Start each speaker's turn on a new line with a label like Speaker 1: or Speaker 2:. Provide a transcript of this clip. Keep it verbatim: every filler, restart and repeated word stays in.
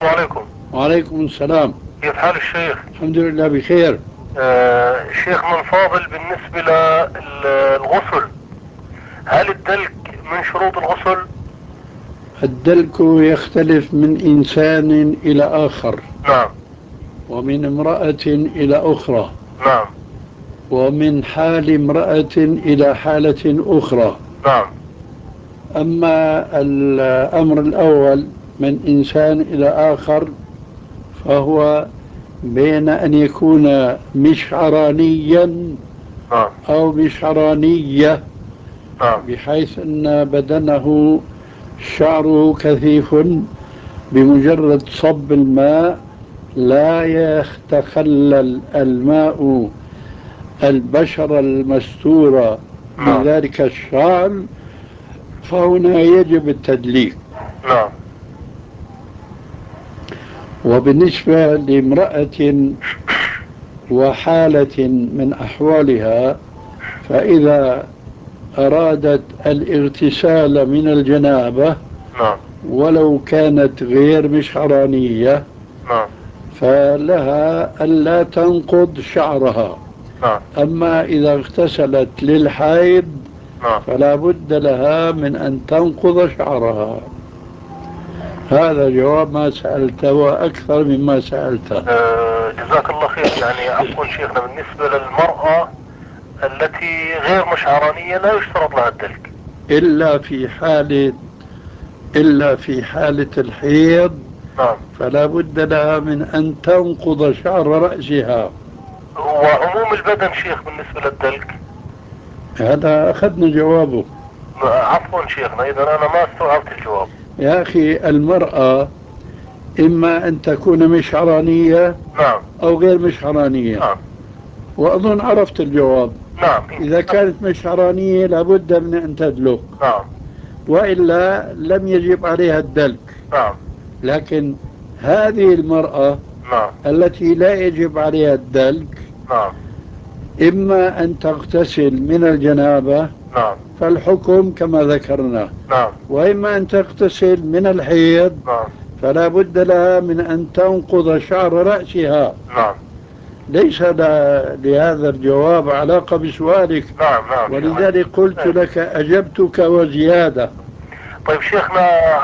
Speaker 1: عليكم.
Speaker 2: وعليكم السلام.
Speaker 1: كيف حال الشيخ؟
Speaker 2: الحمد لله بخير.
Speaker 1: آه شيخ من فاضل، بالنسبة للغسل، هل الدلك من شروط الغسل؟
Speaker 2: الدلك يختلف من إنسان إلى آخر،
Speaker 1: نعم.
Speaker 2: ومن امرأة إلى أخرى،
Speaker 1: نعم.
Speaker 2: ومن حال امرأة إلى حالة أخرى.
Speaker 1: نعم.
Speaker 2: أما الأمر الأول من إنسان إلى آخر فهو بين أن يكون مشعرانيا
Speaker 1: نعم.
Speaker 2: أو مشعرانية،
Speaker 1: نعم.
Speaker 2: بحيث أن بدنه شعره كثيف، بمجرد صب الماء لا يتخلل الماء البشرة المستورة
Speaker 1: نعم.
Speaker 2: بذلك الشعر، فهنا يجب التدليك.
Speaker 1: نعم.
Speaker 2: وبالنسبة لامرأة وحالة من أحوالها، فإذا أرادت الاغتسال من الجنابة
Speaker 1: نعم.
Speaker 2: ولو كانت غير مشعرانية،
Speaker 1: نعم.
Speaker 2: فلها ألا تنقض شعرها.
Speaker 1: نعم.
Speaker 2: أما إذا اغتسلت للحيض
Speaker 1: نعم.
Speaker 2: فلا بد لها من أن تنقض شعرها. هذا جواب ما سألته وأكثر مما سألته.
Speaker 1: آه جزاك الله خير. يعني عفوا شيخنا، بالنسبة للمرأة التي غير مشعرانية لا يشترط لها الدلك؟
Speaker 2: إلا في حالة إلا في حالة الحيض،
Speaker 1: نعم.
Speaker 2: فلا بد لها من أن تنقض شعر رأسها.
Speaker 1: وعموم البدن شيخ بالنسبة للدلك؟
Speaker 2: هذا أخذنا جوابه.
Speaker 1: عفوا شيخنا، إذا أنا ما استوعبت الجواب.
Speaker 2: يا أخي، المرأة إما أن تكون مشعرانية
Speaker 1: نعم.
Speaker 2: أو غير مشعرانية،
Speaker 1: نعم.
Speaker 2: وأظن عرفت الجواب.
Speaker 1: نعم.
Speaker 2: إذا كانت مشعرانية لابد من أن تدلك،
Speaker 1: نعم.
Speaker 2: وإلا لم يجب عليها الدلك.
Speaker 1: نعم.
Speaker 2: لكن هذه المرأة
Speaker 1: نعم.
Speaker 2: التي لا يجب عليها الدلك،
Speaker 1: نعم.
Speaker 2: إما أن تغتسل من الجنابة
Speaker 1: نعم.
Speaker 2: فالحكم كما ذكرنا،
Speaker 1: نعم.
Speaker 2: وإما أن تغتسل من الحيض
Speaker 1: نعم.
Speaker 2: فلا بد لها من أن تنقض شعر رأسها.
Speaker 1: نعم.
Speaker 2: ليس لهذا الجواب علاقة بسؤالك،
Speaker 1: نعم. نعم شيخنا.
Speaker 2: ولذلك قلت
Speaker 1: إيه.
Speaker 2: لك أجبتك وزيادة.
Speaker 1: طيب شيخنا،